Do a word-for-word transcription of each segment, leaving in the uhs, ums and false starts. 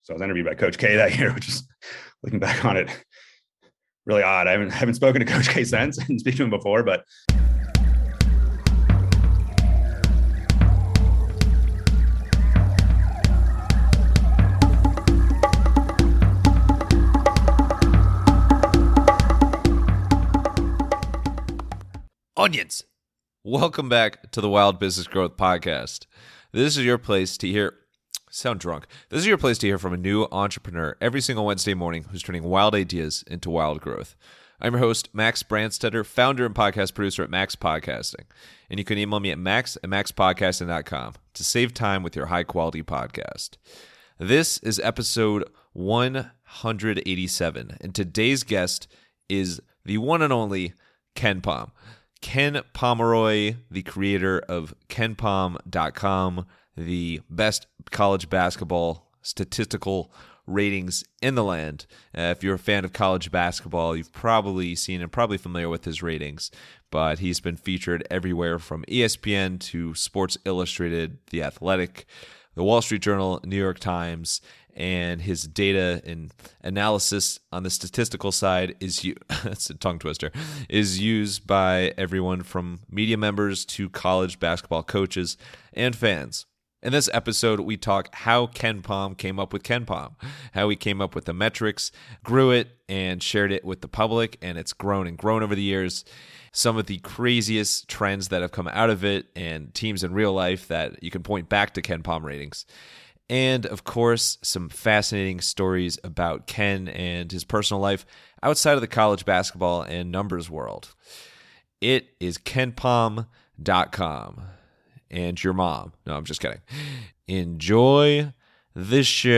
So I was interviewed by Coach K that year, which is looking back on it, really odd. I haven't haven't spoken to Coach K since and speak to him before, but Onions. Welcome back to the Wild Business Growth Podcast. This is your place to hear, sound drunk. This is your place to hear from a new entrepreneur every single Wednesday morning who's turning wild ideas into wild growth. I'm your host, Max Brandstetter, founder and podcast producer at Max Podcasting. And you can email me at max at max podcasting dot com to save time with your high-quality podcast. This is episode one hundred eighty-seven, and today's guest is the one and only KenPom. Ken Pomeroy, the creator of ken pom dot com, the best college basketball statistical ratings in the land. Uh, if you're a fan of college basketball, you've probably seen and probably familiar with his ratings, but he's been featured everywhere from E S P N to Sports Illustrated, The Athletic, The Wall Street Journal, New York Times, and his data and analysis on the statistical side is that's a tongue twister is used by everyone from media members to college basketball coaches and fans. In this episode, we talk how KenPom came up with KenPom, how he came up with the metrics, grew it, and shared it with the public, and it's grown and grown over the years. Some of the craziest trends that have come out of it and teams in real life that you can point back to KenPom ratings. And, of course, some fascinating stories about Ken and his personal life outside of the college basketball and numbers world. It is ken pom dot com. And your mom. No, I'm just kidding. Enjoy the show.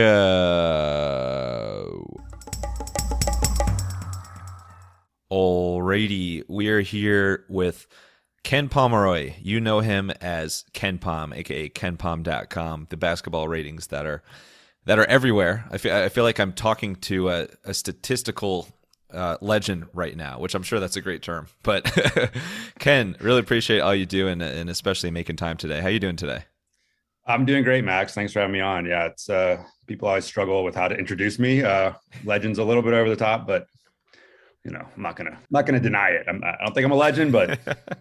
Alrighty, we are here with Ken Pomeroy. You know him as KenPom, aka ken pom dot com, the basketball ratings that are that are everywhere. I feel I feel like I'm talking to a, a statistical uh, legend right now, which I'm sure that's a great term. But Ken, really appreciate all you do and, and especially making time today. How you doing today? I'm doing great, Max. Thanks for having me on. Yeah, it's uh, people always struggle with how to introduce me. Uh, legend's a little bit over the top, but you know, I'm not gonna I'm not gonna deny it. I'm, I don't think I'm a legend, but.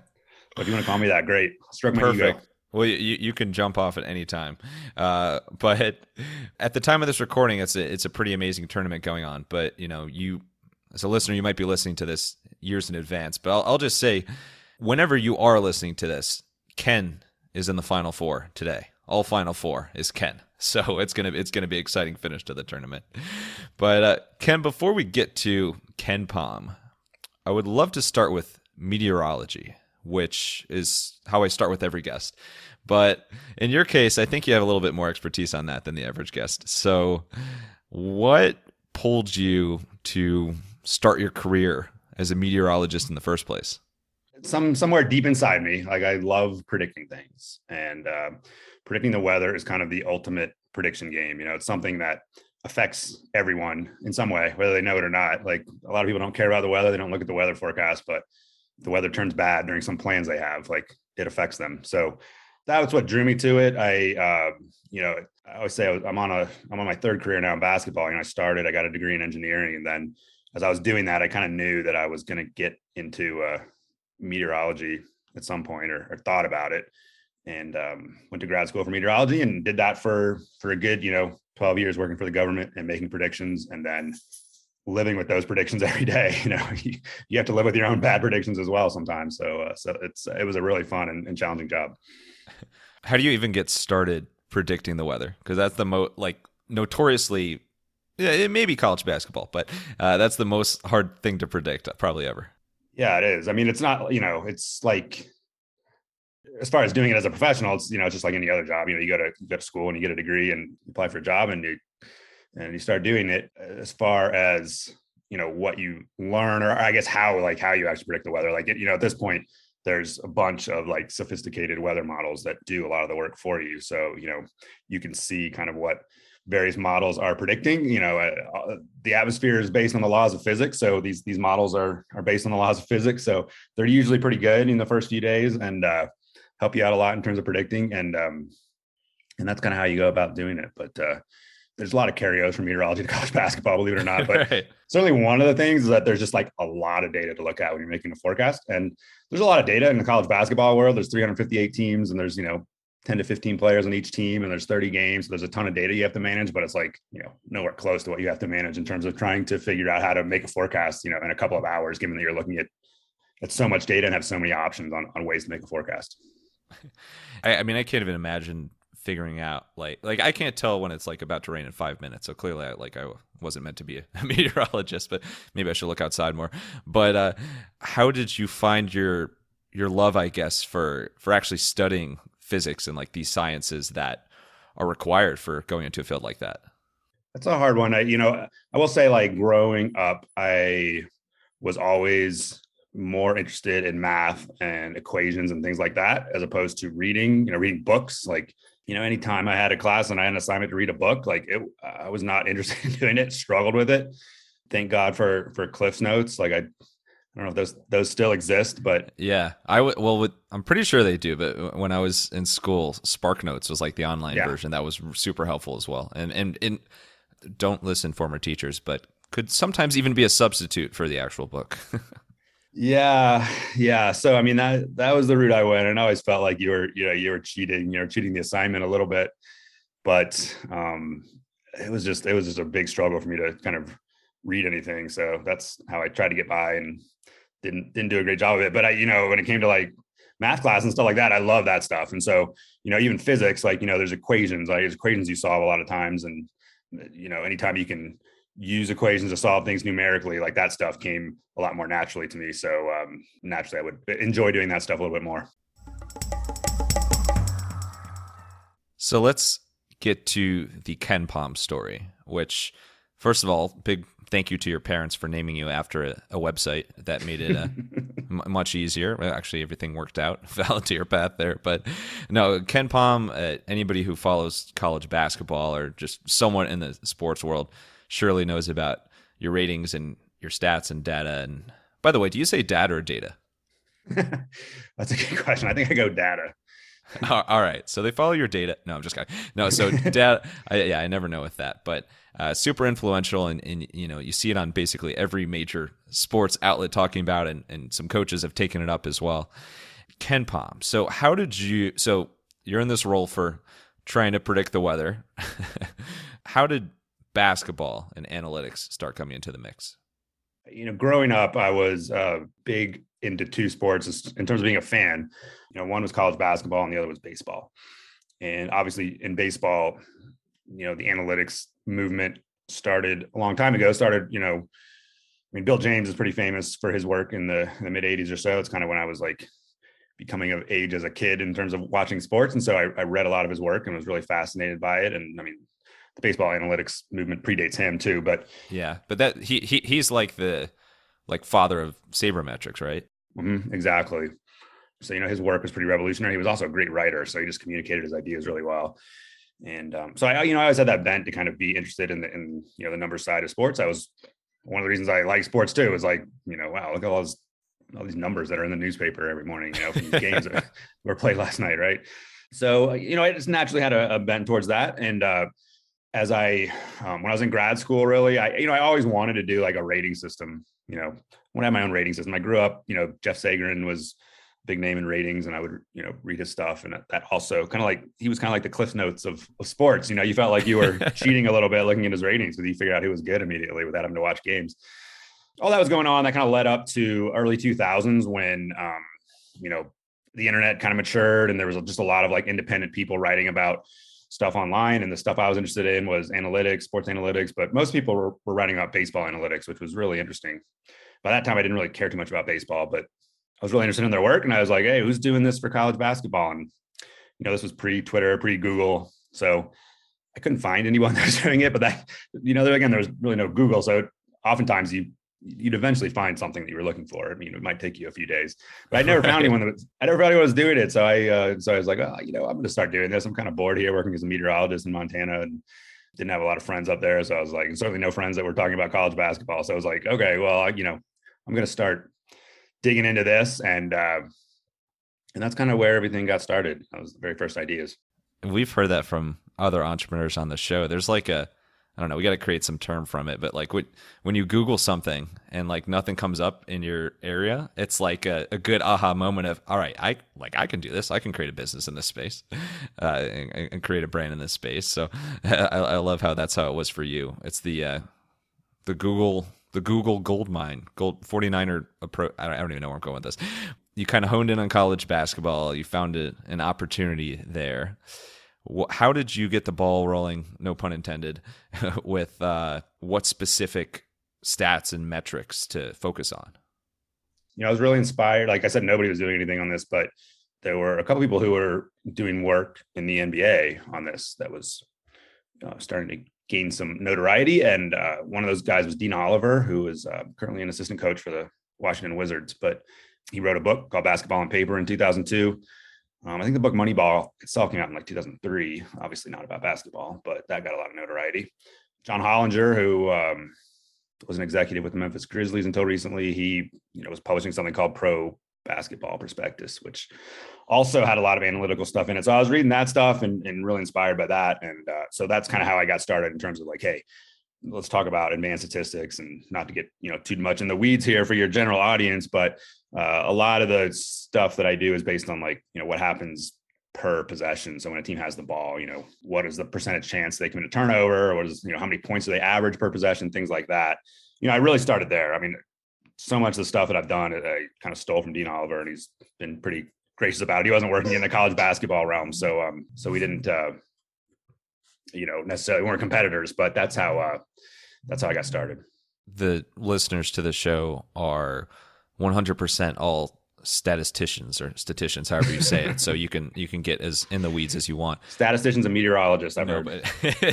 If you want to call me that, great. Struck my Perfect. ego. Well, you, you can jump off at any time. Uh, but at the time of this recording, it's a, it's a pretty amazing tournament going on. But, you know, you as a listener, you might be listening to this years in advance. But I'll, I'll just say, whenever you are listening to this, Ken is in the Final Four today. All Final Four is Ken. So it's gonna it's gonna be an exciting finish to the tournament. But uh, Ken, before we get to KenPom, I would love to start with meteorology, which is how I start with every guest. But in your case, I think you have a little bit more expertise on that than the average guest. So what pulled you to start your career as a meteorologist in the first place? Some somewhere deep inside me, like I love predicting things, and uh, predicting the weather is kind of the ultimate prediction game. You know, it's something that affects everyone in some way, whether they know it or not. Like a lot of people don't care about the weather. They don't look at the weather forecast, but the weather turns bad during some plans they have, like it affects them. So that was what drew me to it. I, uh, you know, I always say I was, I'm on a, I'm on my third career now in basketball. And I started, I got a degree in engineering. And then as I was doing that, I kind of knew that I was going to get into uh, meteorology at some point or, or thought about it. And um, went to grad school for meteorology and did that for, for a good, you know, twelve years working for the government and making predictions. And then living with those predictions every day. You know, you, you have to live with your own bad predictions as well sometimes. So, uh, so it's, it was a really fun and, and challenging job. How do you even get started predicting the weather? Because that's the most, like, notoriously, yeah, it may be college basketball, but uh, that's the most hard thing to predict probably ever. Yeah, it is. I mean, it's not, you know, it's like, as far as doing it as a professional, it's, you know, it's just like any other job. You know, you go to, you go to school and you get a degree and apply for a job and you, and you start doing it. As far as, you know, what you learn, or I guess how, like how you actually predict the weather. Like, you know, at this point, there's a bunch of like sophisticated weather models that do a lot of the work for you. So, you know, you can see kind of what various models are predicting. You know, uh, the atmosphere is based on the laws of physics. So these, these models are, are based on the laws of physics. So they're usually pretty good in the first few days and uh, help you out a lot in terms of predicting. And, um, and that's kind of how you go about doing it. But, uh, there's a lot of carryovers from meteorology to college basketball, believe it or not. But Right. certainly one of the things is that there's just like a lot of data to look at when you're making a forecast. And there's a lot of data in the college basketball world. There's three hundred fifty-eight teams and there's, you know, ten to fifteen players on each team and there's thirty games. So there's a ton of data you have to manage, but it's like, you know, nowhere close to what you have to manage in terms of trying to figure out how to make a forecast, you know, in a couple of hours, given that you're looking at, at so much data and have so many options on, on ways to make a forecast. I, I mean, I can't even imagine figuring out like like I can't tell when it's like about to rain in five minutes. So clearly, I, like I wasn't meant to be a meteorologist, but maybe I should look outside more. But uh, how did you find your your love, I guess, for for actually studying physics and like these sciences that are required for going into a field like that? That's a hard one. I, you know, I will say, like growing up, I was always more interested in math and equations and things like that, as opposed to reading, you know, reading books. Like, you know, anytime I had a class and I had an assignment to read a book, like it, I was not interested in doing it, struggled with it. Thank God for, for Cliff's Notes. Like I, I don't know if those, those still exist, but yeah, I would, well, with, I'm pretty sure they do, but when I was in school, Spark Notes was like the online yeah. version. That was super helpful as well. And, and, and don't listen former teachers, but could sometimes even be a substitute for the actual book. Yeah. Yeah. So, I mean, that, that was the route I went. And I always felt like you were, you know, you were cheating, you know, cheating the assignment a little bit, but um, it was just, it was just a big struggle for me to kind of read anything. So that's how I tried to get by and didn't, didn't do a great job of it. But I, you know, when it came to like math class and stuff like that, I love that stuff. And so, you know, even physics, like, you know, there's equations, like there's equations you solve a lot of times. And, you know, anytime you can use equations to solve things numerically, like that stuff came a lot more naturally to me. So um, naturally, I would enjoy doing that stuff a little bit more. So let's get to the KenPom story, which, first of all, big thank you to your parents for naming you after a, a website. That made it uh, m- much easier. Actually, everything worked out. Valid to your path there. But no, KenPom, uh, anybody who follows college basketball or just someone in the sports world surely knows about your ratings and your stats and data. And by the way, do you say data or data? That's a good question. I think I go data. All right. So they follow your data. No, I'm just kidding. No, so data. I, yeah, I never know with that, but uh, super influential. And, and, you know, you see it on basically every major sports outlet talking about it, and, and some coaches have taken it up as well. KenPom. So how did you, so you're in this role for trying to predict the weather. How did basketball and analytics start coming into the mix? You know, growing up, I was uh, big into two sports in terms of being a fan. You know, one was college basketball and the other was baseball. And obviously in baseball, you know, the analytics movement started a long time ago, started, you know, I mean, Bill James is pretty famous for his work in the, in the mid eighties or so. It's kind of when I was like becoming of age as a kid in terms of watching sports. And so I, I read a lot of his work and was really fascinated by it. And I mean, the baseball analytics movement predates him too, but yeah, but that he, he he's like the like father of sabermetrics, right? Mm-hmm, exactly. So, you know, his work was pretty revolutionary. He was also a great writer, so he just communicated his ideas really well. And um, so I, you know, I always had that bent to kind of be interested in the, in, you know, the number side of sports. I was one of the reasons I like sports too, is like, you know, wow, look at all those, all these numbers that are in the newspaper every morning, you know, from games that were played last night. Right. So, you know, I just naturally had a, a bent towards that. And, uh, as I, um, when I was in grad school, really, I, you know, I always wanted to do like a rating system, you know, I want to have my own rating system. I grew up, you know, Jeff Sagarin was a big name in ratings, and I would, you know, read his stuff. And that also kind of like, he was kind of like the Cliff Notes of, of sports. You know, you felt like you were cheating a little bit looking at his ratings because you figured out who was good immediately without having to watch games. All that was going on. That kind of led up to early two thousands when, um, you know, the internet kind of matured and there was just a lot of like independent people writing about stuff online. And the stuff I was interested in was analytics, sports analytics, but most people were, were writing about baseball analytics, which was really interesting. By that time, I didn't really care too much about baseball, but I was really interested in their work. And I was like, hey, who's doing this for college basketball? And, you know, this was pre-Twitter, pre-Google. So I couldn't find anyone that was doing it, but that, you know, there, again, there was really no Google. So oftentimes you, you'd eventually find something that you were looking for. I mean, it might take you a few days, but I never right. found anyone that was, I never found anyone was doing it. So I, uh, so I was like, oh, you know, I'm going to start doing this. I'm kind of bored here working as a meteorologist in Montana and didn't have a lot of friends up there. So I was like, and certainly no friends that were talking about college basketball. So I was like, okay, well, I, you know, I'm going to start digging into this. And, uh, and that's kind of where everything got started. That was the very first ideas. We've heard that from other entrepreneurs on the show. There's like a, I don't know, we got to create some term from it, but like when, when you Google something and like nothing comes up in your area, it's like a, a good aha moment of, all right, I like, I can do this. I can create a business in this space, uh, and, and create a brand in this space. So I, I love how that's how it was for you. It's the, uh, the Google, the Google gold mine, gold forty-niner approach. I don't, I don't even know where I'm going with this. You kind of honed in on college basketball. You found it, an opportunity there. How did you get the ball rolling, no pun intended, with uh, what specific stats and metrics to focus on? You know, I was really inspired. Like I said, nobody was doing anything on this, but there were a couple people who were doing work in the N B A on this that was uh, starting to gain some notoriety. And uh, one of those guys was Dean Oliver, who is uh, currently an assistant coach for the Washington Wizards. But he wrote a book called Basketball on Paper in two thousand two. Um, I think the book Moneyball itself came out in like two thousand three, obviously not about basketball, but that got a lot of notoriety. John Hollinger, who um, was an executive with the Memphis Grizzlies until recently, he you know was publishing something called Pro Basketball Prospectus, which also had a lot of analytical stuff in it. So I was reading that stuff and, and really inspired by that. And uh, so that's kind of how I got started in terms of like, hey, let's talk about advanced statistics, and not to get, you know, too much in the weeds here for your general audience, but uh, a lot of the stuff that I do is based on like, you know, what happens per possession. So when a team has the ball, you know, what is the percentage chance they commit a turnover? What is, you know, how many points do they average per possession? Things like that. You know, I really started there. I mean, so much of the stuff that I've done, I kind of stole from Dean Oliver, and he's been pretty gracious about it. He wasn't working in the college basketball realm. So, um, so we didn't, uh, you know, necessarily weren't competitors, but that's how, uh, that's how I got started. The listeners to the show are one hundred percent all statisticians or statisticians, however you say it. So you can, you can get as in the weeds as you want. Statisticians and meteorologists. I've no, heard.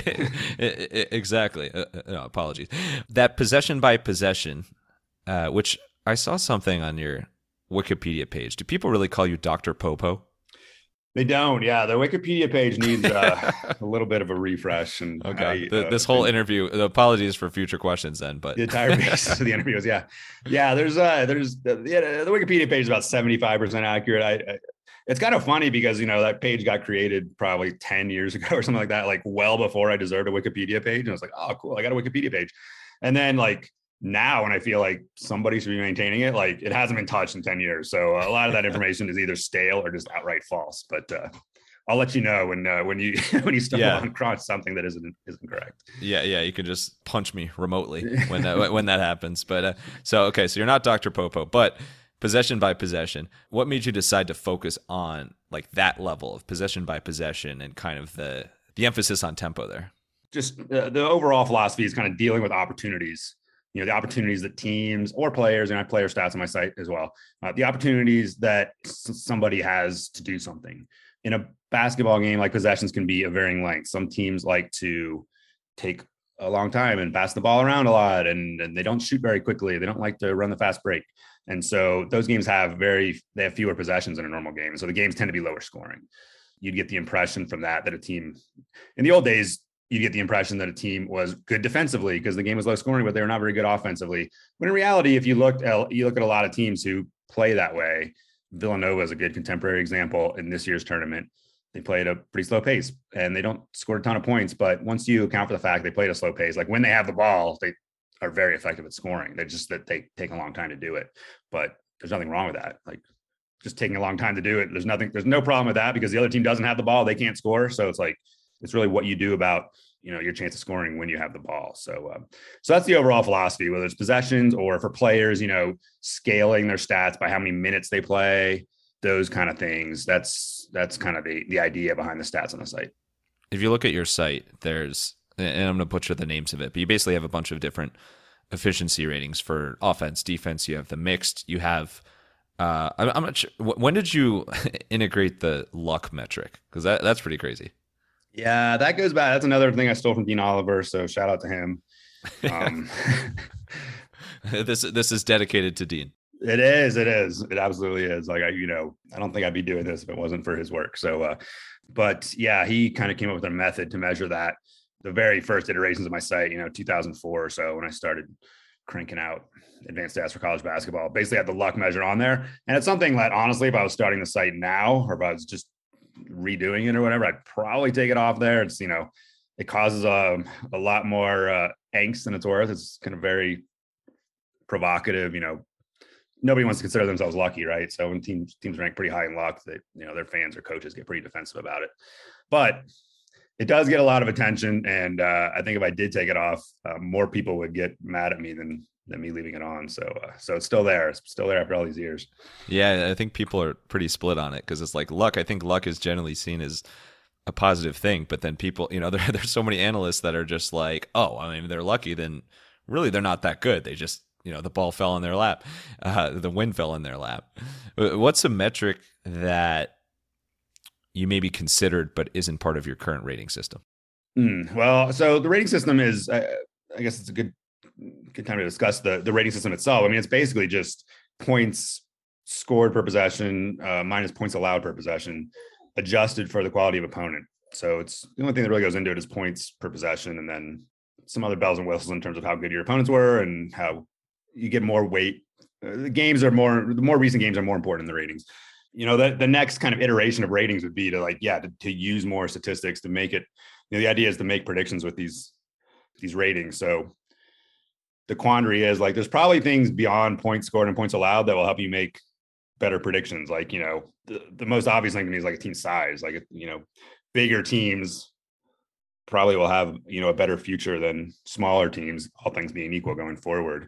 But exactly. Uh, no, apologies. That possession by possession, uh, which I saw something on your Wikipedia page. Do people really call you Doctor Popo? They don't. Yeah, the Wikipedia page needs uh, a little bit of a refresh. And okay, I, the, uh, this whole interview. Apologies for future questions, then. But the entire basis of the interview is yeah, yeah. There's uh, there's the, yeah, the Wikipedia page is about seventy-five percent accurate. I, I it's kind of funny because you know that page got created probably ten years ago or something like that, like well before I deserved a Wikipedia page. And I was like, oh, cool, I got a Wikipedia page. And then like now, when I feel like somebody should be maintaining it, like it hasn't been touched in ten years. So a lot of that information is either stale or just outright false. But uh, I'll let you know when uh, when you when you stumble yeah. across something that isn't isn't correct. Yeah, yeah, you can just punch me remotely when that when that happens. But uh, so okay, so you're not Doctor Popo, but possession by possession. What made you decide to focus on like that level of possession by possession and kind of the the emphasis on tempo there? Just uh, the overall philosophy is kind of dealing with opportunities. You know, the opportunities that teams or players, and I have player stats on my site as well, uh, the opportunities that s- somebody has to do something. In a basketball game, like possessions can be of varying length. Some teams like to take a long time and pass the ball around a lot, and, and they don't shoot very quickly. They don't like to run the fast break. And so those games have very, they have fewer possessions in a normal game. So the games tend to be lower scoring. You'd get the impression from that, that a team in the old days, you get the impression that a team was good defensively because the game was low scoring, but they were not very good offensively. When in reality, if you looked at, you look at a lot of teams who play that way, Villanova is a good contemporary example in this year's tournament. They played a pretty slow pace and they don't score a ton of points, but once you account for the fact they played a slow pace, like when they have the ball, they are very effective at scoring. They're just that they take a long time to do it, but there's nothing wrong with that. Like just taking a long time to do it. There's nothing, there's no problem with that because the other team doesn't have the ball. They can't score. So it's like, it's really what you do about, you know, your chance of scoring when you have the ball. So, um, so that's the overall philosophy, whether it's possessions or for players, you know, scaling their stats by how many minutes they play, those kind of things. That's, that's kind of the, the idea behind the stats on the site. If you look at your site, there's, and I'm going to butcher the names of it, but you basically have a bunch of different efficiency ratings for offense, defense. You have the mixed, you have, uh, I'm, I'm not sure. When did you integrate the luck metric? Cause that, that's pretty crazy. Yeah, that goes back. That's another thing I stole from Dean Oliver. So shout out to him. Um, this this is dedicated to Dean. It is. It is. It absolutely is. Like I, you know, I don't think I'd be doing this if it wasn't for his work. So, uh, but yeah, he kind of came up with a method to measure that. The very first iterations of my site, you know, two thousand four or so, when I started cranking out advanced stats for college basketball, basically had the luck measure on there. And it's something that honestly, if I was starting the site now, or if I was just redoing it or whatever, I'd probably take it off there. It's, you know, it causes a, a lot more uh, angst than it's worth. It's kind of very provocative. You know, nobody wants to consider themselves lucky, right? So when teams teams rank pretty high in luck, that you know their fans or coaches get pretty defensive about it. But it does get a lot of attention, and uh, I think if I did take it off, uh, more people would get mad at me than than me leaving it on. So uh, so it's still there. It's still there after all these years. Yeah, I think people are pretty split on it because it's like luck. I think luck is generally seen as a positive thing, but then people, you know, there, there's so many analysts that are just like, oh, I mean, they're lucky. Then really, they're not that good. They just, you know, the ball fell in their lap, uh, the wind fell in their lap. What's a metric that you maybe considered but isn't part of your current rating system? Mm, well, so the rating system is, uh, I guess it's a good good time to discuss the the rating system itself. I mean, it's basically just points scored per possession uh, minus points allowed per possession, adjusted for the quality of opponent. So it's the only thing that really goes into it is points per possession, and then some other bells and whistles in terms of how good your opponents were and how you get more weight. Uh, the games are more, the more recent games are more important in the ratings. You know, the, the next kind of iteration of ratings would be to like, yeah, to, to use more statistics to make it, you know, the idea is to make predictions with these, these ratings. So the quandary is like, there's probably things beyond points scored and points allowed that will help you make better predictions. Like, you know, the, the most obvious thing to me is like a team size, like, you know, bigger teams probably will have, you know, a better future than smaller teams, all things being equal going forward.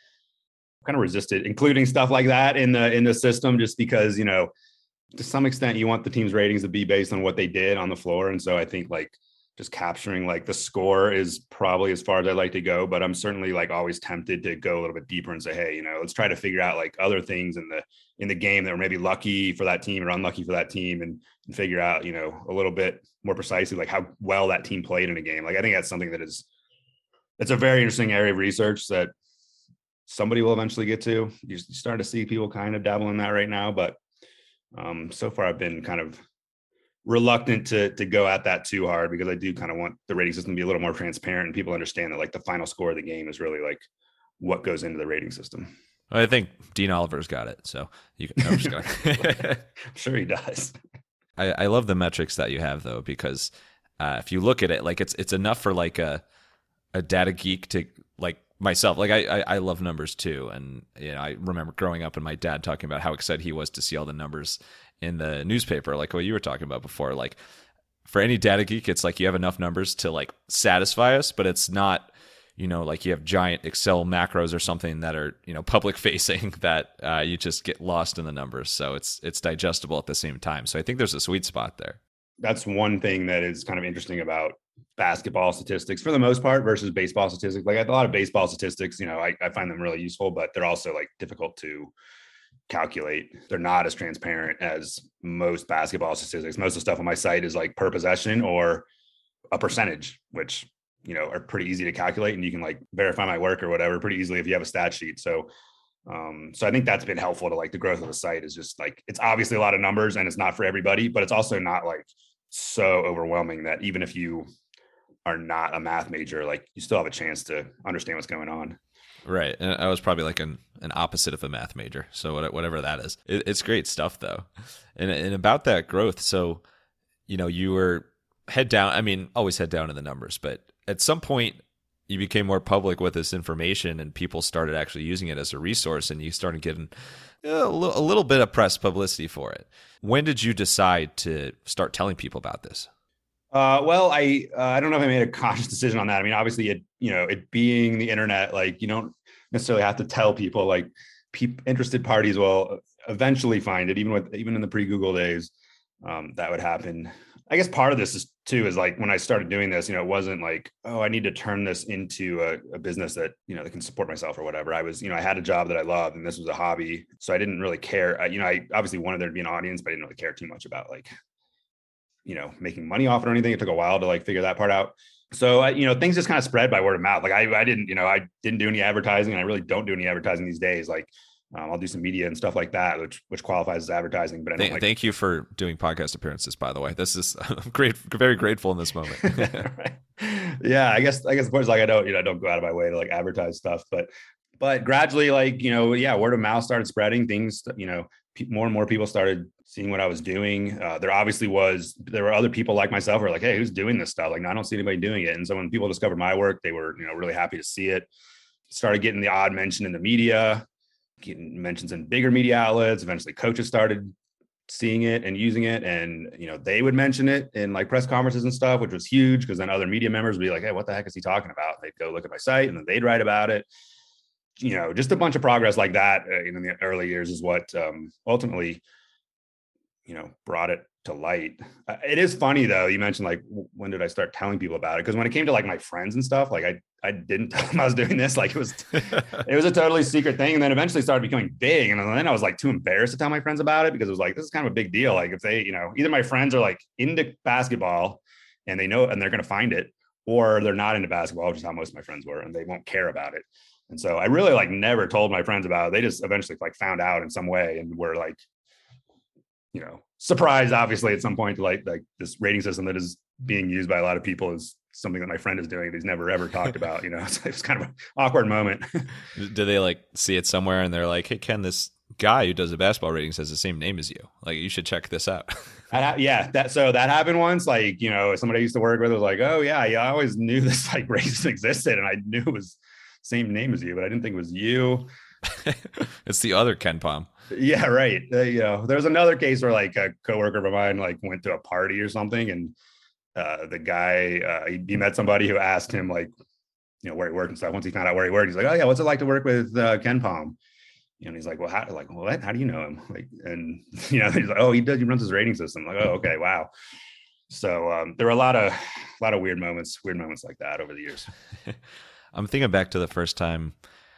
Kind of resisted including stuff like that in the in the system, just because, you know, to some extent you want the team's ratings to be based on what they did on the floor. And so I think like just capturing like the score is probably as far as I'd like to go, but I'm certainly like always tempted to go a little bit deeper and say, hey, you know, let's try to figure out like other things in the in the game that were maybe lucky for that team or unlucky for that team, and, and figure out, you know, a little bit more precisely like how well that team played in a game. Like I think that's something that is it's a very interesting area of research that somebody will eventually get to. You're starting to see people kind of dabble in that right now, but um, so far I've been kind of reluctant to to go at that too hard, because I do kind of want the rating system to be a little more transparent and people understand that like the final score of the game is really like what goes into the rating system. I think Dean Oliver's got it, so you can. No, I'm just going. I'm sure he does. I, I love the metrics that you have though, because uh, if you look at it, like it's it's enough for like a a data geek to like. Myself, like I, I, I love numbers too, and you know I remember growing up and my dad talking about how excited he was to see all the numbers in the newspaper, like what you were talking about before. Like for any data geek, it's like you have enough numbers to like satisfy us, but it's not, you know, like you have giant Excel macros or something that are, you know, public facing that uh, you just get lost in the numbers. So it's it's digestible at the same time. So I think there's a sweet spot there. That's one thing that is kind of interesting about basketball statistics for the most part versus baseball statistics. Like a lot of baseball statistics, you know, I, I find them really useful, but they're also like difficult to calculate. They're not as transparent as most basketball statistics. Most of the stuff on my site is like per possession or a percentage, which, you know, are pretty easy to calculate, and you can like verify my work or whatever pretty easily if you have a stat sheet. So Um, so I think that's been helpful to like the growth of the site. Is just like, it's obviously a lot of numbers and it's not for everybody, but it's also not like so overwhelming that even if you are not a math major, like you still have a chance to understand what's going on. Right. And I was probably like an, an opposite of a math major. So whatever that is, it, it's great stuff though. And, and about that growth. So, you know, you were head down, I mean, always head down in the numbers, but at some point you became more public with this information and people started actually using it as a resource, and you started getting a little, a little bit of press publicity for it. When did you decide to start telling people about this? Uh, well, I uh, I don't know if I made a conscious decision on that. I mean, obviously, it you know, it being the internet, like you don't necessarily have to tell people. Like, pe- interested parties will eventually find it, even with even in the pre-Google days, um, that would happen. I guess part of this is too is like when I started doing this, you know, it wasn't like, oh, I need to turn this into a, a business that, you know, that can support myself or whatever. I was, you know, I had a job that I loved and this was a hobby. So I didn't really care. I, you know, I obviously wanted there to be an audience, but I didn't really care too much about like, you know, making money off it or anything. It took a while to like figure that part out. So, uh, you know, things just kind of spread by word of mouth. Like I, I didn't, you know, I didn't do any advertising, and I really don't do any advertising these days. Like, Um, I'll do some media and stuff like that, which which qualifies as advertising. But I don't thank, like. Thank you for doing podcast appearances, by the way. This is I'm great, very grateful in this moment. Right. Yeah, I guess I guess the point is like I don't you know I don't go out of my way to like advertise stuff, but but gradually, like you know, yeah, word of mouth started spreading. Things, you know, pe- more and more people started seeing what I was doing. Uh, there obviously was, there were other people like myself who were like, hey, who's doing this stuff? Like, no, I don't see anybody doing it. And so when people discovered my work, they were, you know, really happy to see it. Started getting the odd mention in the media, getting mentions in bigger media outlets. Eventually coaches started seeing it and using it. And, you know, they would mention it in like press conferences and stuff, which was huge because then other media members would be like, hey, what the heck is he talking about? They'd go look at my site and then they'd write about it. You know, just a bunch of progress like that uh, in the early years is what um, ultimately, you know, brought it to light. Uh, it is funny though. You mentioned like, when did I start telling people about it? Because when it came to like my friends and stuff, like I, I didn't tell them I was doing this. Like it was, it was a totally secret thing. And then eventually started becoming big. And then I was like too embarrassed to tell my friends about it because it was like, this is kind of a big deal. Like if they, you know, either my friends are like into basketball and they know, and they're going to find it, or they're not into basketball, which is how most of my friends were, and they won't care about it. And so I really like never told my friends about it. They just eventually like found out in some way and were like, you know, surprised obviously at some point, like, like this rating system that is being used by a lot of people is something that my friend is doing that he's never ever talked about, you know. So it's kind of an awkward moment. Do they like see it somewhere and they're like, hey, Ken, this guy who does the basketball ratings has the same name as you. Like, you should check this out. I, yeah, that so that happened once. Like, you know, somebody I used to work with was like, oh yeah, yeah, I always knew this like race existed, and I knew it was same name as you, but I didn't think it was you. It's the other KenPom. Yeah, right. Uh, you know, there was another case where like a coworker of mine like went to a party or something, and uh, the guy uh, he, he met somebody who asked him like, you know, where he worked and stuff. Once he found out where he worked, he's like, oh yeah, what's it like to work with uh, KenPom? And he's like, well, how, like, what? How do you know him? Like, and you know, he's like, oh, he does. He runs his rating system. Like, oh, okay, wow. So um, there were a lot of, a lot of weird moments, weird moments like that over the years. I'm thinking back to the first time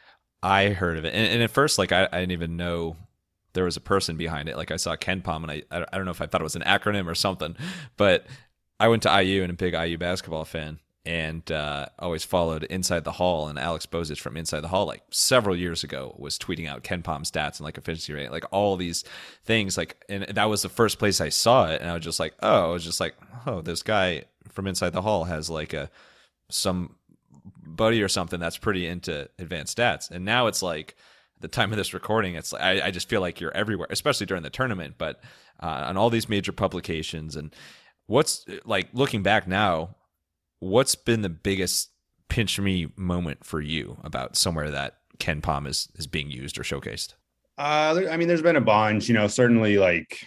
I heard of it, and, and at first, like, I, I didn't even know there was a person behind it. Like, I saw KenPom, and I, I don't know if I thought it was an acronym or something, but I went to I U and a big I U basketball fan. And uh, always followed Inside the Hall, and Alex Bozich from Inside the Hall, like several years ago, was tweeting out KenPom stats and like efficiency rate, like all these things. Like, and that was the first place I saw it, and I was just like, oh, I was just like, oh, this guy from Inside the Hall has like a some buddy or something that's pretty into advanced stats. And now it's like, at the time of this recording, it's like, I, I just feel like you're everywhere, especially during the tournament, but uh, on all these major publications. And what's like looking back now, what's been the biggest pinch me moment for you about somewhere that KenPom is is being used or showcased? Uh, there, I mean, there's been a bunch, you know, certainly like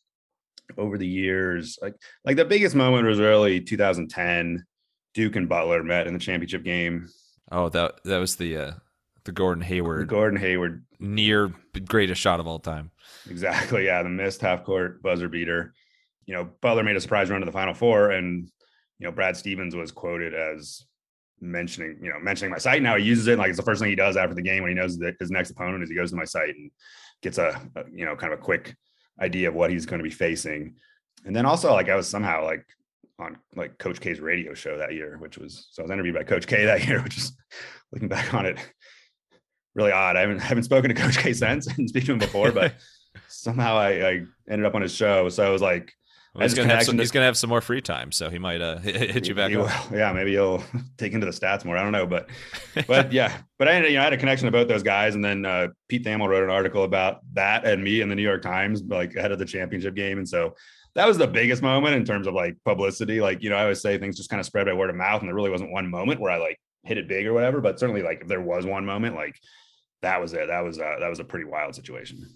over the years, like like the biggest moment was really two thousand ten. Duke and Butler met in the championship game. Oh, that that was the uh, the Gordon Hayward, the Gordon Hayward near greatest shot of all time. Exactly, yeah, the missed half court buzzer beater. You know, Butler made a surprise run to the Final Four, and you know, Brad Stevens was quoted as mentioning, you know, mentioning my site. Now he uses it like it's the first thing he does after the game when he knows that his next opponent is he goes to my site and gets a, a you know, kind of a quick idea of what he's going to be facing. And then also like I was somehow like on like Coach K's radio show that year, which was, so I was interviewed by Coach K that year, which is looking back on it, really odd. I haven't, haven't spoken to Coach K since and speak to him before, but somehow I, I ended up on his show. So I was like, Well, he's gonna have some, he's gonna have some more free time, so he might uh, hit you back. He, up. Yeah, maybe he'll take into the stats more. I don't know, but but yeah, but I you know I had a connection to both those guys, and then uh, Pete Thamel wrote an article about that and me in the New York Times, like ahead of the championship game, and so that was the biggest moment in terms of like publicity. Like you know, I always say things just kind of spread by word of mouth, and there really wasn't one moment where I like hit it big or whatever. But certainly, like if there was one moment, like that was it. That was uh, that was a pretty wild situation.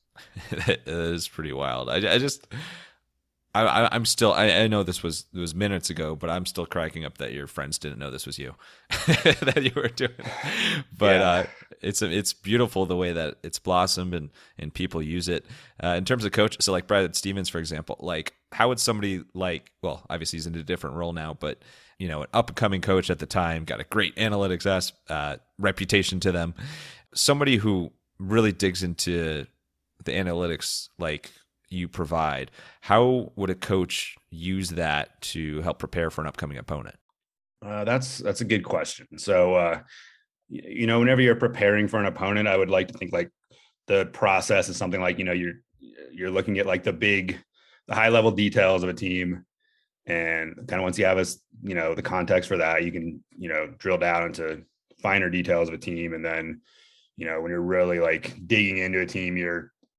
It is pretty wild. I, I just. I, I'm still. I, I know this was it was minutes ago, but I'm still cracking up that your friends didn't know this was you, that you were doing. But yeah. uh, it's it's beautiful the way that it's blossomed and and people use it. Uh, in terms of coach, so like Brad Stevens, for example, like how would somebody like, well, obviously he's in a different role now, but you know, an up and coming coach at the time, got a great analytics uh, reputation to them. Somebody who really digs into the analytics, like you provide, how would a coach use that to help prepare for an upcoming opponent? Uh, that's that's a good question. So, uh, you know, whenever you're preparing for an opponent, I would like to think like the process is something like, you know, you're you're looking at like the big, the high level details of a team, and kind of once you have a, you know, the context for that, you can, you know, drill down into finer details of a team, and then, you know, when you're really like digging into a team, you're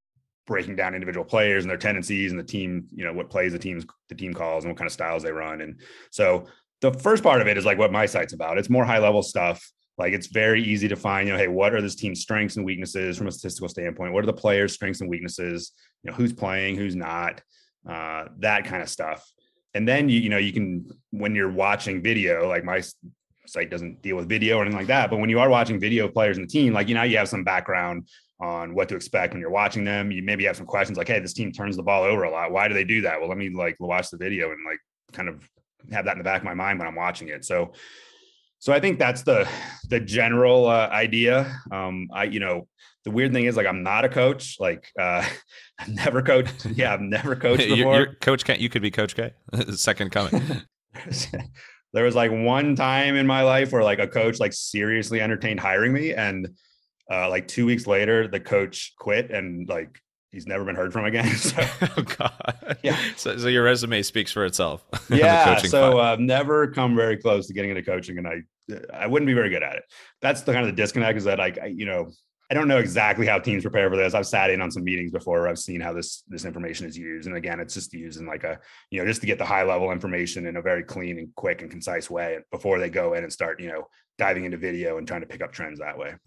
breaking down individual players and their tendencies and the team, you know, what plays the teams, the team calls and what kind of styles they run. And so the first part of it is like what my site's about. It's more high level stuff. Like it's very easy to find, you know, hey, what are this team's strengths and weaknesses from a statistical standpoint? What are the players' strengths and weaknesses? You know, who's playing, who's not, uh, that kind of stuff. And then, you, you know, you can, when you're watching video, like my site doesn't deal with video or anything like that, but when you are watching video of players in the team, like, you know, you have some background on what to expect when you're watching them. You maybe have some questions like, hey, this team turns the ball over a lot. Why do they do that? Well, let me like watch the video and like kind of have that in the back of my mind when I'm watching it. So, so I think that's the, the general uh, idea. Um, I, you know, the weird thing is like, I'm not a coach. Like uh, I've never coached. Yeah. I've never coached before. you're, you're Coach K. You could be Coach K. Second coming. There was like one time in my life where like a coach like seriously entertained hiring me. And uh, like two weeks later, the coach quit and like, he's never been heard from again. So, oh God. Yeah. So, so your resume speaks for itself. Yeah. So I've uh, never come very close to getting into coaching, and I, I wouldn't be very good at it. That's the kind of the disconnect, is that like, I, you know, I don't know exactly how teams prepare for this. I've sat in on some meetings before. I've seen how this, this information is used. And again, it's just used in like a, you know, just to get the high level information in a very clean and quick and concise way before they go in and start, you know, diving into video and trying to pick up trends that way.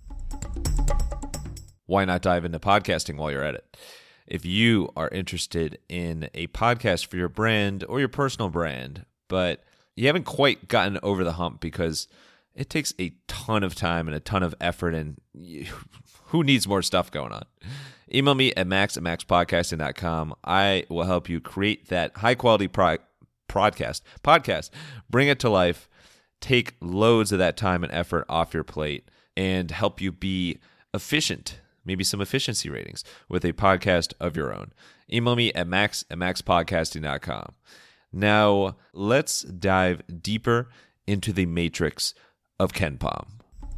Why not dive into podcasting while you're at it? If you are interested in a podcast for your brand or your personal brand, but you haven't quite gotten over the hump because it takes a ton of time and a ton of effort, and you, who needs more stuff going on? Email me at max at max podcasting dot com. I will help you create that high-quality pro- podcast, podcast, bring it to life, take loads of that time and effort off your plate, and help you be efficient. Maybe some efficiency ratings with a podcast of your own. Email me at max at max podcasting dot com. Now, let's dive deeper into the matrix of KenPom.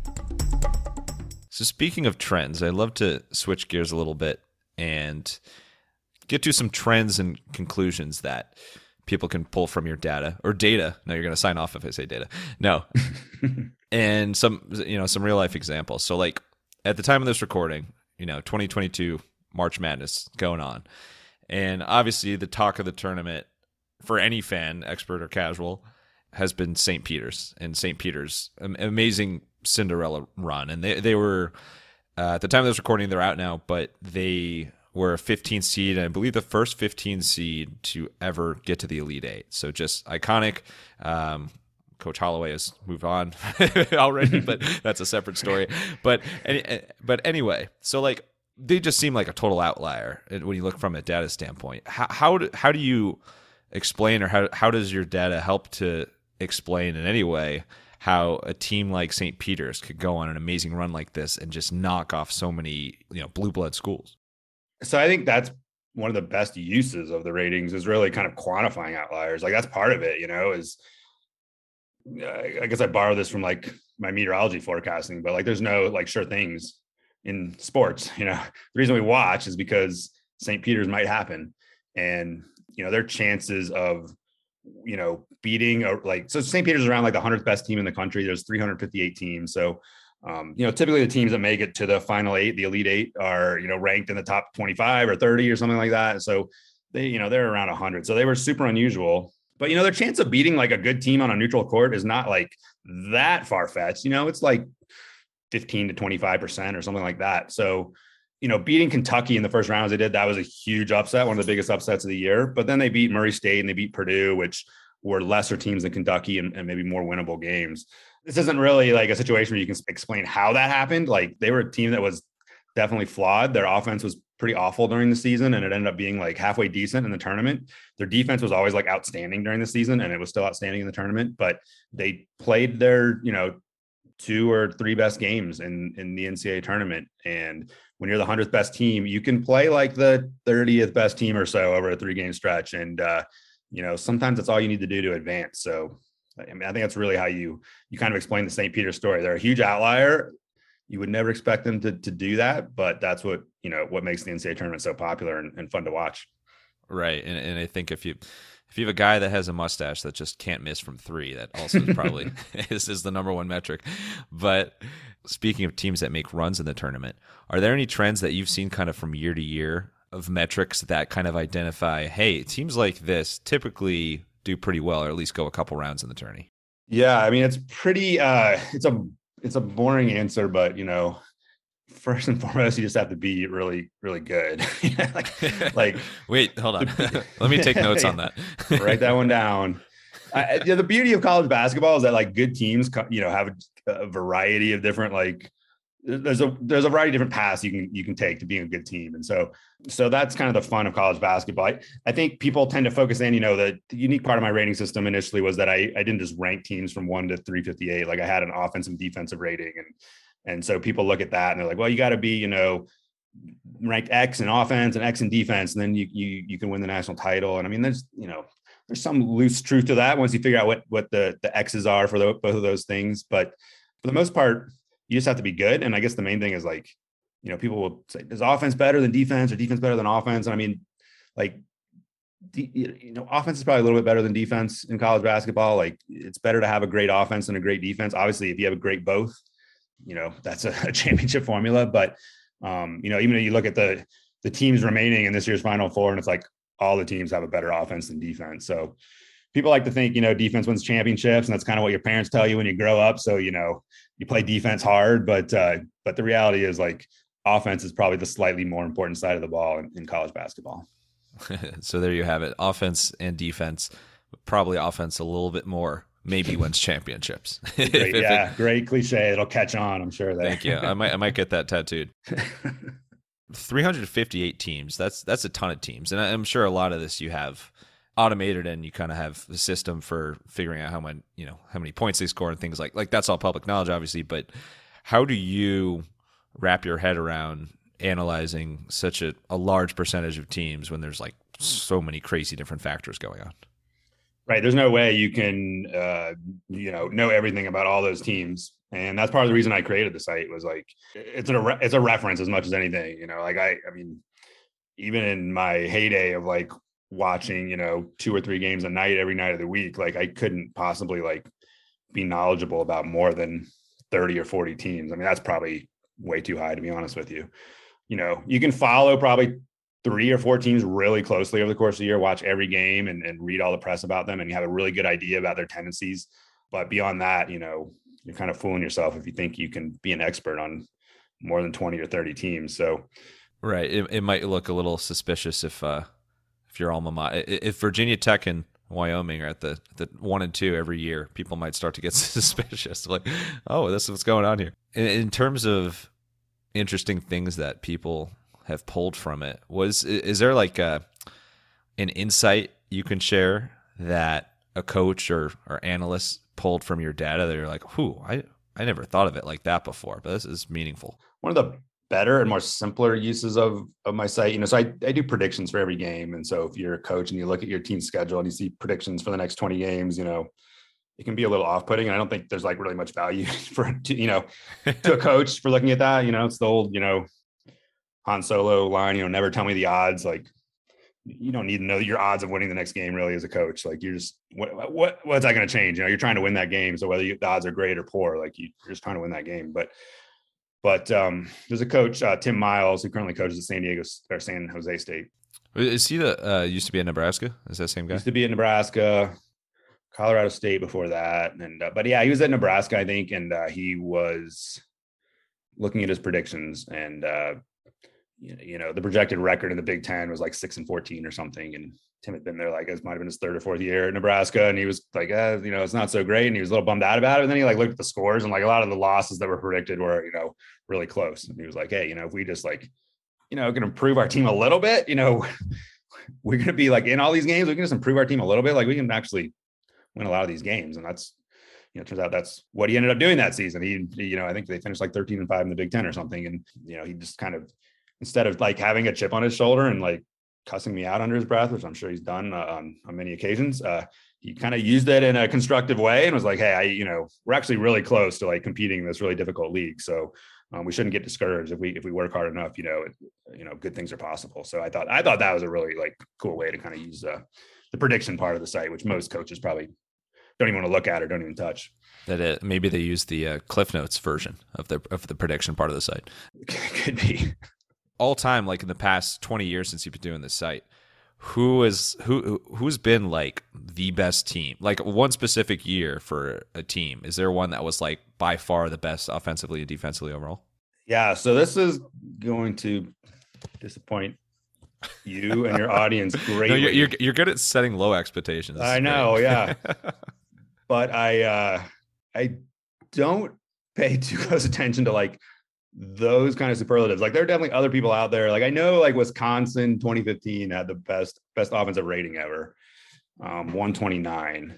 So speaking of trends, I'd love to switch gears a little bit and get to some trends and conclusions that people can pull from your data or data. No, you're going to sign off if I say data. No. And some, you know, some real life examples. So like at the time of this recording, you know, twenty twenty-two March Madness going on. And obviously the talk of the tournament for any fan, expert or casual, has been Saint Peter's and Saint Peter's amazing Cinderella run. And they, they were, uh, at the time of this recording, they're out now, but they were a fifteenth seed, and I believe the first fifteen seed to ever get to the Elite Eight. So just iconic. Um, Coach Holloway has moved on already, but that's a separate story. But any, but anyway, so like they just seem like a total outlier when you look from a data standpoint. How how do, how do you explain, or how how does your data help to explain in any way how a team like Saint Peter's could go on an amazing run like this and just knock off so many, you know, blue blood schools? So I think that's one of the best uses of the ratings, is really kind of quantifying outliers. Like that's part of it, you know, is I guess I borrow this from like my meteorology forecasting, but like there's no like sure things in sports. You know, the reason we watch is because Saint Peter's might happen, and you know their chances of you know beating a, like so Saint Peter's is around like the hundredth best team in the country. There's three hundred fifty-eight teams, so um, you know typically the teams that make it to the final eight, the Elite Eight, are you know ranked in the top twenty-five or thirty or something like that. So they you know they're around one hundred, so they were super unusual. But, you know, their chance of beating like a good team on a neutral court is not like that far-fetched. You know, it's like fifteen to twenty-five percent or something like that. So, you know, beating Kentucky in the first round as they did, that was a huge upset, one of the biggest upsets of the year. But then they beat Murray State and they beat Purdue, which were lesser teams than Kentucky and, and maybe more winnable games. This isn't really like a situation where you can explain how that happened. Like they were a team that was definitely flawed. Their offense was pretty awful during the season, and it ended up being like halfway decent in the tournament. Their defense was always like outstanding during the season, and it was still outstanding in the tournament, but they played their, you know, two or three best games in, in the N C double A tournament. And when you're the hundredth best team, you can play like the thirtieth best team or so over a three game stretch. And, uh, you know, sometimes that's all you need to do to advance. So, I mean, I think that's really how you, you kind of explain the Saint Peter's story. They're a huge outlier. You would never expect them to to do that, but that's what, you know, what makes the N C double A tournament so popular and, and fun to watch. Right. And and I think if you if you have a guy that has a mustache that just can't miss from three, that also is probably is, is the number one metric. But speaking of teams that make runs in the tournament, are there any trends that you've seen kind of from year to year of metrics that kind of identify, hey, teams like this typically do pretty well, or at least go a couple rounds in the tourney? Yeah, I mean, it's pretty, uh, it's a, it's a boring answer, but you know, first and foremost, you just have to be really, really good. like, like, wait, hold on. Let me take notes on that. Write that one down. I, yeah, the beauty of college basketball is that like good teams, you know, have a, a variety of different, like, there's a there's a variety of different paths you can you can take to being a good team, and so so that's kind of the fun of college basketball. I, I think people tend to focus in, you know, the, the unique part of my rating system initially was that I I didn't just rank teams from one to three fifty-eight. Like I had an offensive and defensive rating, and and so people look at that and they're like, well, you got to be, you know, ranked X in offense and X in defense, and then you you you can win the national title. And I mean, there's you know there's some loose truth to that once you figure out what what the the X's are for the, both of those things, but for the most part, you just have to be good. And I guess the main thing is like, you know, people will say, is offense better than defense or defense better than offense? And I mean, like, you know, offense is probably a little bit better than defense in college basketball. Like it's better to have a great offense than a great defense. Obviously, if you have a great both, you know, that's a, a championship formula. But, um, you know, even if you look at the, the teams remaining in this year's Final Four, and it's like all the teams have a better offense than defense. So people like to think, you know, defense wins championships, and that's kind of what your parents tell you when you grow up. So, you know, you play defense hard, but uh, but the reality is like offense is probably the slightly more important side of the ball in, in college basketball. So there you have it. Offense and defense, probably offense a little bit more, maybe wins championships. Great, if, yeah, if it, great cliche. It'll catch on, I'm sure. That. Thank you. I might I might get that tattooed. three hundred fifty-eight teams. That's that's a ton of teams, and I'm sure a lot of this you have automated, and you kind of have a system for figuring out how many, you know, how many points they score and things like like that's all public knowledge, obviously. But how do you wrap your head around analyzing such a, a large percentage of teams when there's like so many crazy different factors going on? Right. There's no way you can, uh, you know, know everything about all those teams. And that's part of the reason I created the site was like, it's a, it's a reference as much as anything, you know, like I, I mean, even in my heyday of like watching, you know, two or three games a night, every night of the week, like I couldn't possibly like be knowledgeable about more than thirty or forty teams. I mean, that's probably way too high, to be honest with you. You know, you can follow probably three or four teams really closely over the course of the year, watch every game and, and read all the press about them, and you have a really good idea about their tendencies. But beyond that, you know, you're kind of fooling yourself if you think you can be an expert on more than twenty or thirty teams. So, right. It, it might look a little suspicious if, uh, if your alma mater, if Virginia Tech and Wyoming are at the, the one and two every year, people might start to get suspicious. Like, oh, this is what's going on here. In, in terms of interesting things that people have pulled from it, was is there like a, an insight you can share that a coach or, or analyst pulled from your data that you're like, whew, I, I never thought of it like that before, but this is meaningful? One of the better and more simpler uses of, of my site, you know, so I, I do predictions for every game. And so if you're a coach and you look at your team's schedule and you see predictions for the next twenty games, you know, it can be a little off-putting. And I don't think there's like really much value for, you know, to a coach for looking at that. You know, it's the old, you know, Han Solo line, you know, never tell me the odds. Like, you don't need to know your odds of winning the next game really as a coach. Like you're just, what, what what's that going to change? You know, you're trying to win that game. So whether you, the odds are great or poor, like you, you're just trying to win that game. But But um, there's a coach, uh, Tim Miles, who currently coaches at San Diego or San Jose State. Is he the uh, used to be in Nebraska? Is that the same guy? Used to be at Nebraska, Colorado State before that, and uh, but yeah, he was at Nebraska, I think, and uh, he was looking at his predictions, and uh, you know, the projected record in the Big Ten was like six and fourteen or something, and Tim had been there like it might have been his third or fourth year at Nebraska, and he was like, eh, you know, it's not so great, and he was a little bummed out about it. And then he like looked at the scores, and like a lot of the losses that were predicted were, you know, really close. And he was like, hey, you know, if we just like, you know, can improve our team a little bit, you know, we're going to be like in all these games, we can just improve our team a little bit. Like we can actually win a lot of these games. And that's, you know, it turns out that's what he ended up doing that season. He, you know, I think they finished like thirteen and five in the Big Ten or something. And, you know, he just kind of, instead of like having a chip on his shoulder and like cussing me out under his breath, which I'm sure he's done uh, on, on many occasions, uh, he kind of used it in a constructive way and was like, hey, I, you know, we're actually really close to like competing in this really difficult league. So um, we shouldn't get discouraged if we, if we work hard enough, you know, it, you know, good things are possible. So I thought, I thought that was a really like cool way to kind of use uh, the prediction part of the site, which most coaches probably don't even want to look at or don't even touch. That it, maybe they use the uh, Cliff Notes version of the, of the prediction part of the site. Could be. all time, like in the past twenty years since you've been doing this site, who is who who's been like the best team? Like one specific year for a team. Is there one that was like by far the best offensively and defensively overall? Yeah. So this is going to disappoint you and your audience greatly. No, you're, you're you're good at setting low expectations. This I know, great. Yeah. But I uh, I don't pay too close attention to like those kind of superlatives. Like there are definitely other people out there. Like I know like Wisconsin twenty fifteen had the best best offensive rating ever, um, one twenty-nine,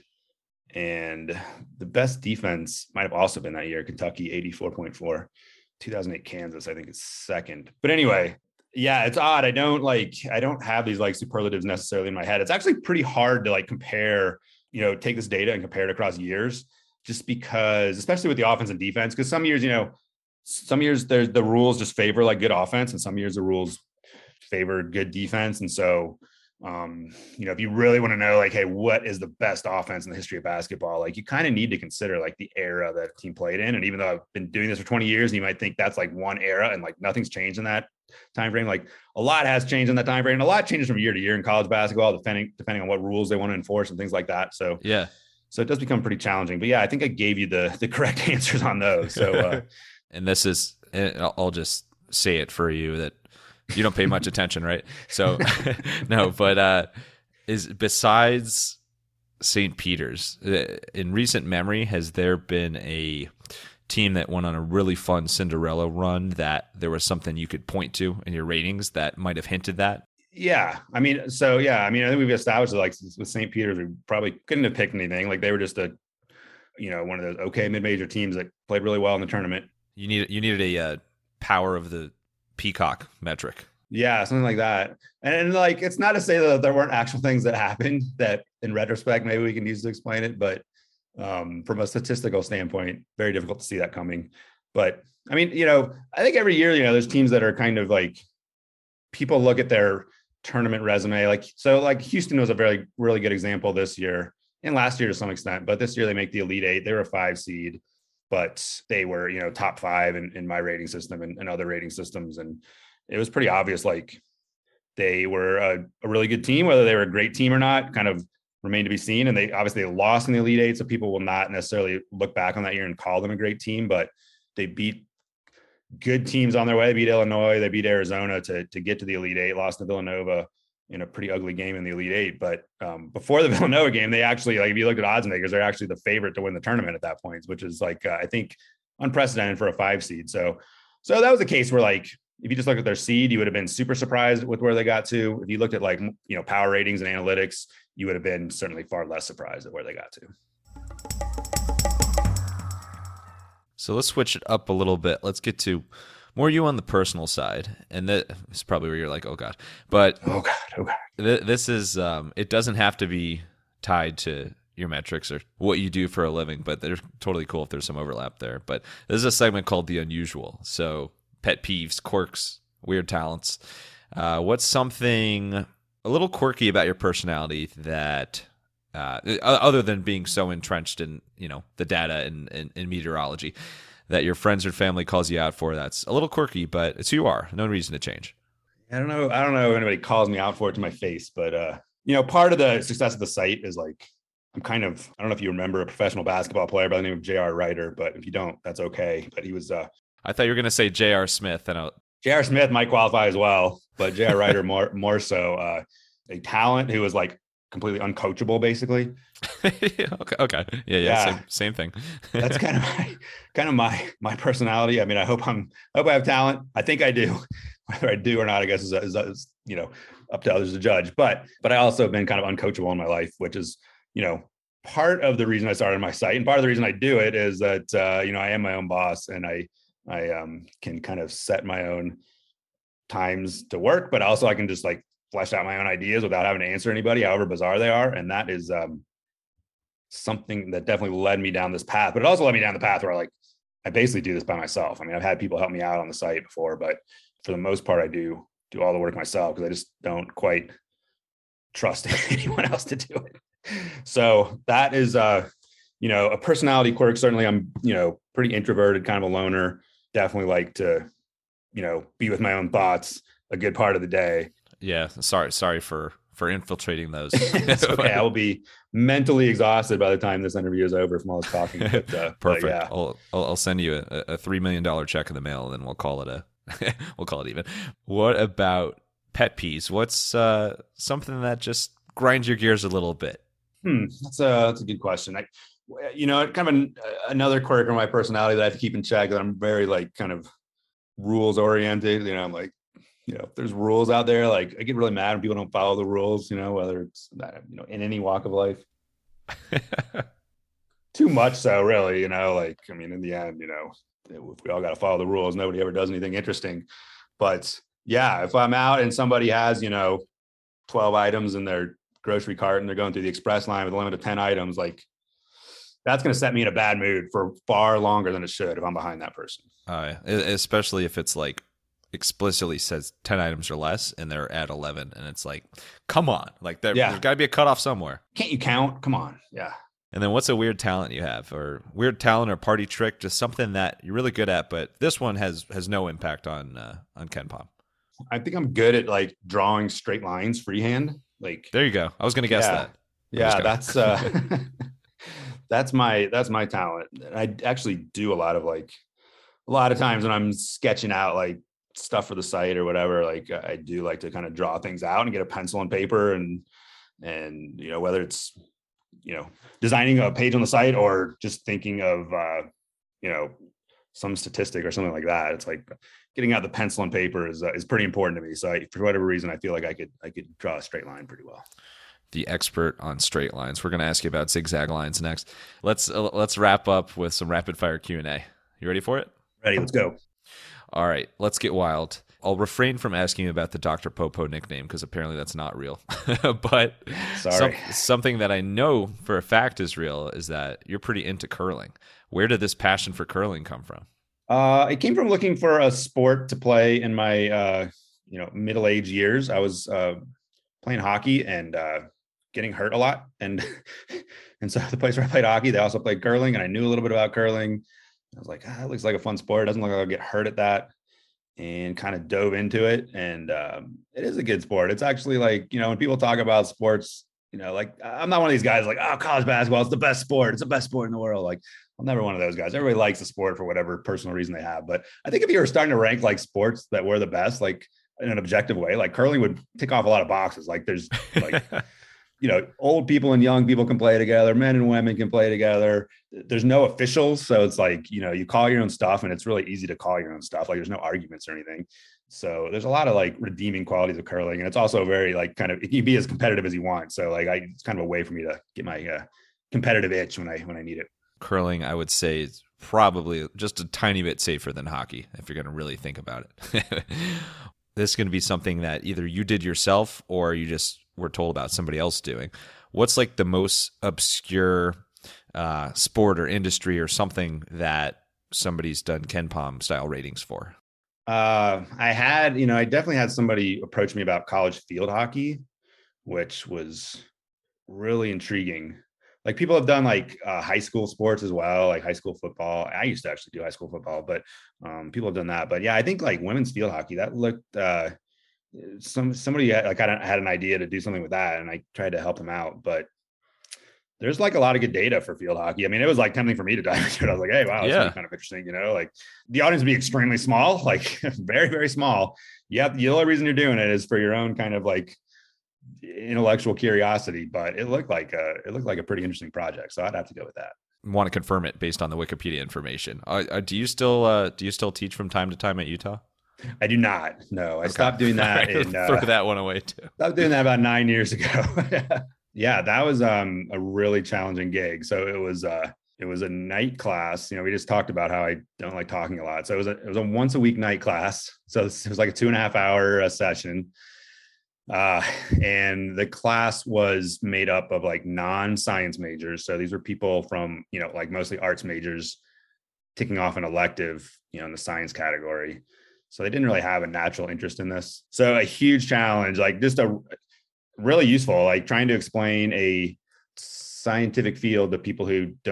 and the best defense might have also been that year. Kentucky eighty-four point four, two thousand eight Kansas I think is second. But anyway, yeah, it's odd. I don't like I don't have these like superlatives necessarily in my head. It's actually pretty hard to like compare. You know, take this data and compare it across years, just because, especially with the offense and defense, because some years, you know. Some years there's the rules just favor like good offense, and some years the rules favor good defense. And so, um, you know, if you really want to know, like, hey, what is the best offense in the history of basketball? Like, you kind of need to consider like the era that a team played in. And even though I've been doing this for twenty years, and you might think that's like one era, and like nothing's changed in that time frame. Like a lot has changed in that time frame, and a lot changes from year to year in college basketball, depending depending on what rules they want to enforce and things like that. So yeah, so it does become pretty challenging. But yeah, I think I gave you the the correct answers on those. So. Uh, And this is, I'll just say it for you that you don't pay much attention, right? So, no, but uh, is besides Saint Peter's, in recent memory, has there been a team that went on a really fun Cinderella run that there was something you could point to in your ratings that might have hinted that? Yeah. I mean, so yeah, I mean, I think we've established that like with Saint Peter's, we probably couldn't have picked anything. Like they were just a, you know, one of those okay mid-major teams that played really well in the tournament. You need you needed a uh, power of the peacock metric. Yeah, something like that. And, and like, it's not to say that there weren't actual things that happened that in retrospect, maybe we can use to explain it. But um, from a statistical standpoint, very difficult to see that coming. But I mean, you know, I think every year, you know, there's teams that are kind of like, people look at their tournament resume. Like, so like Houston was a very, really good example this year and last year to some extent, but this year they make the Elite Eight. They were a five seed. But they were, you know, top five in, in my rating system and, and other rating systems. And it was pretty obvious, like they were a, a really good team, whether they were a great team or not, kind of remained to be seen. And they obviously they lost in the Elite Eight. So people will not necessarily look back on that year and call them a great team, but they beat good teams on their way. They beat Illinois, they beat Arizona to, to get to the Elite Eight, lost to Villanova in a pretty ugly game in the Elite Eight. But um, before the Villanova game, they actually, like, if you look at odds makers, they're actually the favorite to win the tournament at that point, which is like, uh, I think unprecedented for a five seed. So, so that was a case where like, if you just look at their seed, you would have been super surprised with where they got to. If you looked at like, you know, power ratings and analytics, you would have been certainly far less surprised at where they got to. So let's switch it up a little bit. Let's get to more you on the personal side, and that is probably where you're like, oh God, but oh God, oh God. Th- this is, um, it doesn't have to be tied to your metrics or what you do for a living, but they're totally cool if there's some overlap there. But this is a segment called The Unusual. So pet peeves, quirks, weird talents. Uh, what's something a little quirky about your personality that, uh, other than being so entrenched in, you know, the data and, and, and meteorology, that your friends or family calls you out for? That's a little quirky, but it's who you are. No reason to change. I don't know. I don't know if anybody calls me out for it to my face, but uh, you know, part of the success of the site is like, I'm kind of, I don't know if you remember a professional basketball player by the name of J R. Ryder, but if you don't, that's okay. But he was, uh, I thought you were going to say J R. Smith, and I... J R. Smith might qualify as well, but J R. Ryder more, more so, uh, a talent who was like completely uncoachable, basically. okay. Okay. Yeah. Yeah. yeah. Same, same thing. That's kind of my, kind of my, my personality. I mean, I hope I'm, I hope I have talent. I think I do. Whether I do or not, I guess is, is, is, you know, up to others to judge. But, but I also have been kind of uncoachable in my life, which is, you know, part of the reason I started my site, and part of the reason I do it is that, uh, you know, I am my own boss, and I, I um, can kind of set my own times to work, but also I can just like flesh out my own ideas without having to answer anybody, however bizarre they are. And that is um, something that definitely led me down this path, but it also led me down the path where like, I basically do this by myself. I mean, I've had people help me out on the site before, but for the most part, I do do all the work myself because I just don't quite trust anyone else to do it. So that is, uh, you know, a personality quirk. Certainly I'm, you know, pretty introverted, kind of a loner. Definitely like to you know, be with my own thoughts a good part of the day. Yeah. Sorry. Sorry for, for infiltrating those. It's okay. I will be mentally exhausted by the time this interview is over from all this talking. But, uh, Perfect. But yeah. I'll, I'll, I'll send you a, a three million dollars check in the mail, and then we'll call it a, we'll call it even. What about pet peeves? What's uh, something that just grinds your gears a little bit? Hmm. That's a, that's a good question. I, you know, kind of an, another quirk of my personality that I have to keep in check, that I'm very like kind of rules oriented. You know, I'm like, you know, if there's rules out there, like I get really mad when people don't follow the rules, you know, whether it's that, you know, in any walk of life. Too much so, really, you know, like, I mean, in the end, you know, if we all got to follow the rules, nobody ever does anything interesting. But yeah, if I'm out and somebody has, you know, twelve items in their grocery cart and they're going through the express line with a limit of ten items, like that's going to set me in a bad mood for far longer than it should if I'm behind that person. Uh, especially if it's like explicitly says ten items or less and they're at eleven, and it's like, come on, like there, yeah. there's got to be a cutoff somewhere. Can't you count? Come on. Yeah. And then what's a weird talent you have, or weird talent or party trick, just something that you're really good at, but this one has has no impact on uh, on KenPom? I think I'm good at like drawing straight lines freehand. Like there you go. I was going to guess yeah, that. Yeah, that's uh, that's my that's my talent. I actually do a lot of like a lot of times when I'm sketching out like stuff for the site or whatever. Like I do like to kind of draw things out and get a pencil and paper, and and you know, whether it's you know, designing a page on the site or just thinking of, uh, you know, some statistic or something like that. It's like getting out the pencil and paper is uh, is pretty important to me. So I, for whatever reason, I feel like I could I could draw a straight line pretty well. The expert on straight lines. We're going to ask you about zigzag lines next. Let's uh, let's wrap up with some rapid fire Q and A. You ready for it? Ready. Let's go. All right. Let's get wild. I'll refrain from asking you about the Doctor Popo nickname because apparently that's not real. But Sorry. Some, something that I know for a fact is real is that you're pretty into curling. Where did this passion for curling come from? Uh, it came from looking for a sport to play in my uh, you know middle-aged years. I was uh, playing hockey and uh, getting hurt a lot, and and so the place where I played hockey, they also played curling, and I knew a little bit about curling. I was like, ah, that looks like a fun sport. It doesn't look like I'll get hurt at that. And kind of dove into it. And um, it is a good sport. It's actually like, you know, when people talk about sports, you know, like I'm not one of these guys like, oh, college basketball is the best sport. It's the best sport in the world. Like I'm never one of those guys. Everybody likes the sport for whatever personal reason they have. But I think if you were starting to rank like sports that were the best, like in an objective way, like curling would tick off a lot of boxes. Like there's like, you know, old people and young people can play together. Men and women can play together. There's no officials. So it's like, you know, you call your own stuff and it's really easy to call your own stuff. Like there's no arguments or anything. So there's a lot of like redeeming qualities of curling. And it's also very like kind of, it can be as competitive as you want. So like, I, it's kind of a way for me to get my uh, competitive itch when I, when I need it. Curling, I would say, is probably just a tiny bit safer than hockey if you're going to really think about it. This is going to be something that either you did yourself or you just were told about somebody else doing. What's like the most obscure uh, sport or industry or something that somebody's done KenPom style ratings for? Uh, I had, you know, I definitely had somebody approach me about college field hockey, which was really intriguing. Like people have done like uh, high school sports as well, like high school football. I used to actually do high school football, but um, people have done that. But yeah, I think like women's field hockey, that looked, uh, some somebody had, like I had an idea to do something with that, and I tried to help them out. But there's like a lot of good data for field hockey. I mean, it was like tempting for me to dive into it. I was like, hey, wow, that's yeah. kind of interesting. You know, like the audience would be extremely small, like very, very small. Yeah, the only reason you're doing it is for your own kind of like intellectual curiosity. But it looked like a it looked like a pretty interesting project, so I'd have to go with that. Want to confirm it based on the Wikipedia information. Uh, uh, do you still uh, do you still teach from time to time at Utah? I do not. No, I okay. stopped doing that. Right. In, uh, Throw that one away too. Stopped doing that about nine years ago. Yeah, that was um, a really challenging gig. So it was uh, it was a night class. You know, we just talked about how I don't like talking a lot. So it was a it was a once a week night class. So it was like a two and a half hour uh, session. Uh, and the class was made up of like non-science majors. So these were people from, you know, like mostly arts majors ticking off an elective, you know, in the science category. So they didn't really have a natural interest in this. So a huge challenge, like just a really useful, like trying to explain a scientific field to people who don't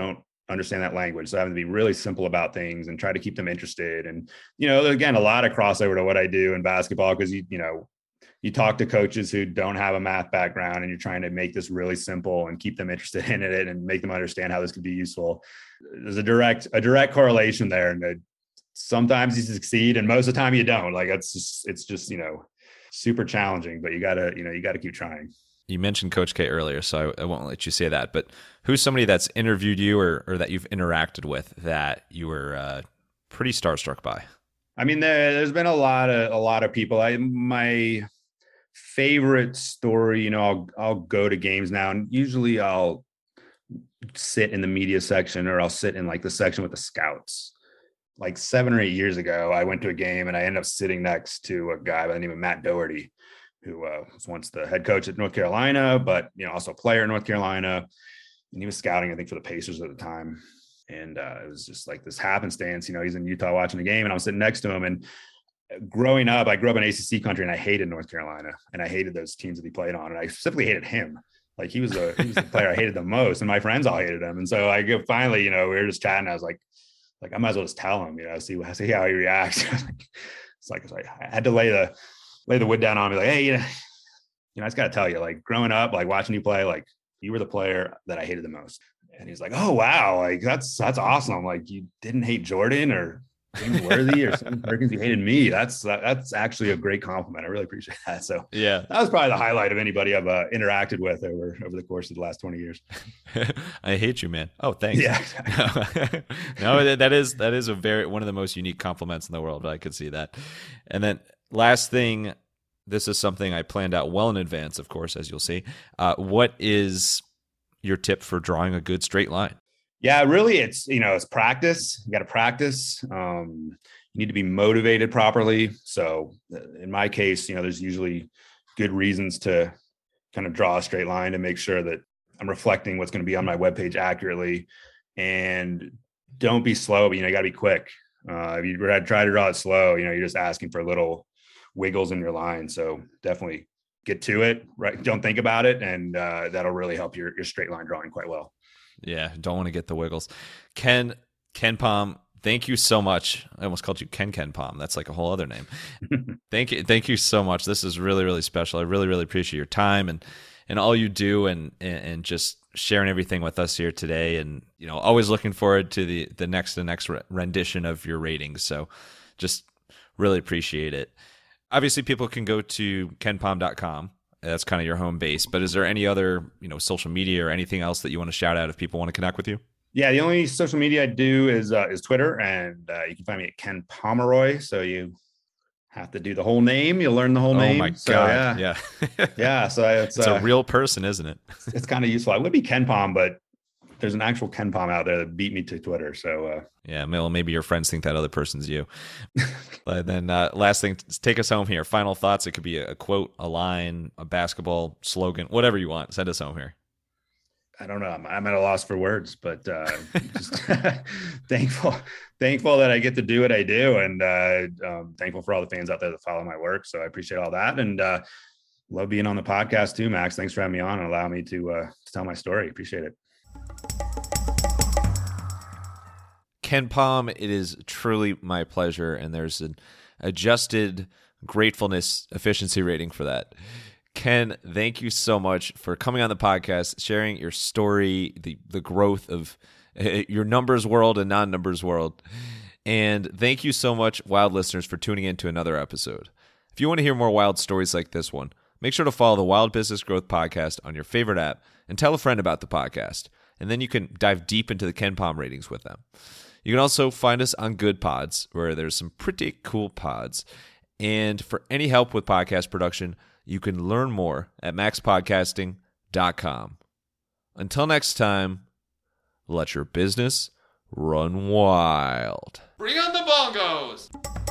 understand that language. So having to be really simple about things and try to keep them interested. And, you know, again, a lot of crossover to what I do in basketball, because you, you know, you talk to coaches who don't have a math background and you're trying to make this really simple and keep them interested in it and make them understand how this could be useful. There's a direct, a direct correlation there. And sometimes you succeed and most of the time you don't. Like it's just, it's just, you know, super challenging, but you gotta, you know, you gotta keep trying. You mentioned Coach K earlier, so I, I won't let you say that, but who's somebody that's interviewed you or, or that you've interacted with that you were uh, pretty starstruck by? I mean, there, there's been a lot of, a lot of people. I, my favorite story, you know, I'll, I'll go to games now and usually I'll sit in the media section or I'll sit in like the section with the scouts. Like seven or eight years ago, I went to a game and I ended up sitting next to a guy by the name of Matt Doherty, who uh, was once the head coach at North Carolina, but, you know, also a player in North Carolina. And he was scouting, I think, for the Pacers at the time. And uh, it was just like this happenstance, you know, he's in Utah watching the game and I'm sitting next to him. And growing up, I grew up in A C C country and I hated North Carolina and I hated those teams that he played on. And I specifically hated him. Like he was, a, he was the player I hated the most and my friends all hated him. And so I go, finally, you know, we were just chatting. I was like, like, I might as well just tell him, you know, see, see how he reacts. It's like, it's like, I had to lay the, lay the wood down on me, like, hey, you know, you know, I just got to tell you, like growing up, like watching you play, like you were the player that I hated the most. And he's like, oh, wow. Like, that's, that's awesome. Like you didn't hate Jordan or James Worthy or something. Perkins, you hated me. That's, that's actually a great compliment. I really appreciate that. So yeah, that was probably the highlight of anybody I've uh, interacted with over, over the course of the last twenty years. I hate you, man. Oh, thanks. Yeah. No, that is, that is a very, one of the most unique compliments in the world. I could see that. And then last thing, this is something I planned out well in advance, of course, as you'll see. Uh, what is your tip for drawing a good straight line? Yeah, really, it's, you know, it's practice. You got to practice. Um, you need to be motivated properly. So in my case, you know, there's usually good reasons to kind of draw a straight line to make sure that I'm reflecting what's going to be on my webpage accurately. And don't be slow, but, you know, you got to be quick. Uh, if you try to draw it slow, you know, you're just asking for little wiggles in your line. So definitely get to it, right? Don't think about it. And uh, that'll really help your, your straight line drawing quite well. Yeah, don't want to get the wiggles. Ken, KenPom, thank you so much. I almost called you Ken KenPom. That's like a whole other name. Thank you. Thank you so much. This is really, really special. I really, really appreciate your time and, and all you do and, and just sharing everything with us here today. And, you know, always looking forward to the, the next, the next rendition of your ratings. So just really appreciate it. Obviously people can go to ken pom dot com. That's kind of your home base, but is there any other, you know, social media or anything else that you want to shout out if people want to connect with you? Yeah, the only social media I do is uh, is Twitter, and uh, you can find me at Ken Pomeroy. So you have to do the whole name. You'll learn the whole oh name. Oh my so, god! Yeah, yeah, yeah. So it's, it's uh, a real person, isn't it? It's, it's kind of useful. I would be KenPom, but there's an actual KenPom out there that beat me to Twitter. So uh, yeah, well, maybe your friends think that other person's you. But then uh, last thing, take us home here. Final thoughts. It could be a quote, a line, a basketball slogan, whatever you want. Send us home here. I don't know. I'm, I'm at a loss for words, but uh, just thankful, thankful that I get to do what I do, and uh, um, thankful for all the fans out there that follow my work. So I appreciate all that, and uh, love being on the podcast too, Max. Thanks for having me on and allowing me to, uh, to tell my story. Appreciate it. KenPom, it is truly my pleasure, and there's an adjusted gratefulness efficiency rating for that. Ken, thank you so much for coming on the podcast, sharing your story, the the growth of uh, your numbers world and non-numbers world. And thank you so much, Wild listeners, for tuning in to another episode. If you want to hear more wild stories like this one, make sure to follow the Wild Business Growth Podcast on your favorite app and tell a friend about the podcast. And then you can dive deep into the KenPom ratings with them. You can also find us on Good Pods, where there's some pretty cool pods. And for any help with podcast production, you can learn more at max podcasting dot com. Until next time, let your business run wild. Bring on the bongos!